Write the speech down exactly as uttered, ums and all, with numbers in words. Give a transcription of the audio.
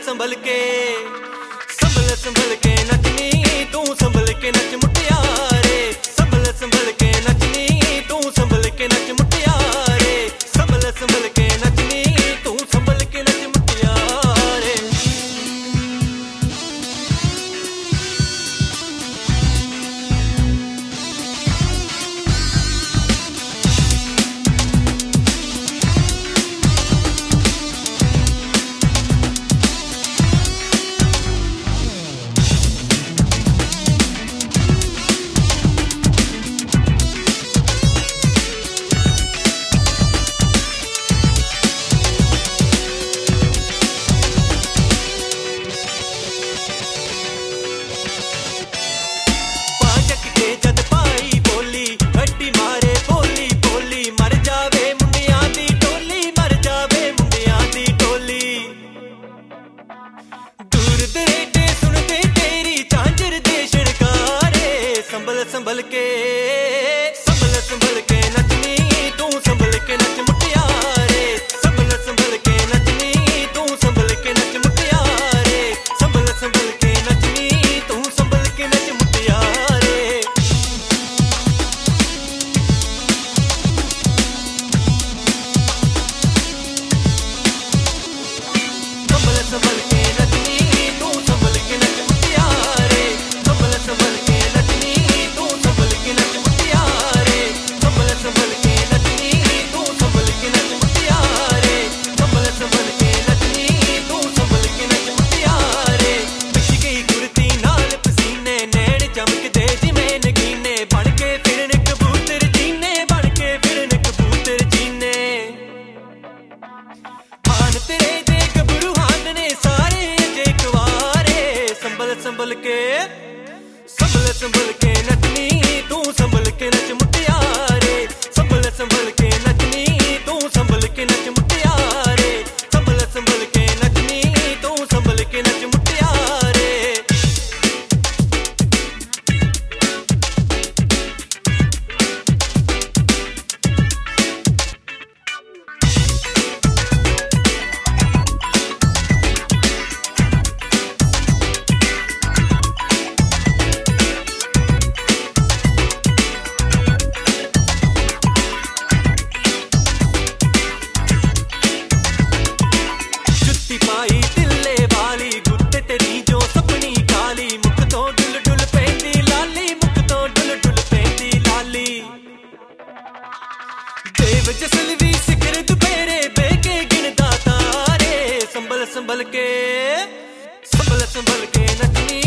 संभल के संभल संभल के नचनी तू संभल के नच मुटियारे संभल संभल के नचनी तू संभल के नच मुटियारे संभल संभल के नचनी तू संभल के नच मुटियारे। संभल के संभल संभल के नचनी तू संभल के नच मुटियारे संभल संभल के नचनी तू संभल के नच मुटियारे संभल संभल के नचनी तू संभल के नच मुटियारे। संभल संभल के नचनी तू संभल के नच मुटियारे संभल संभल के संभल के संभल संभल के नचनी तू संभल के नच मुटियारे संभल संभल के नचनी तू संभल के नच मुटियारे संभल संभल के नचनी तू संभल के नच मुटियारे। पाई तिल्ले वाली गुत्ते तेरी जो सपनी काली मुख तो डुल डुल पेंदी लाली मुख तो डुल डुल पेंदी लाली देव जसलवी सिखर दुपेरे बेके गिनदा तारे संभल संभल के संभल संभल के नचनी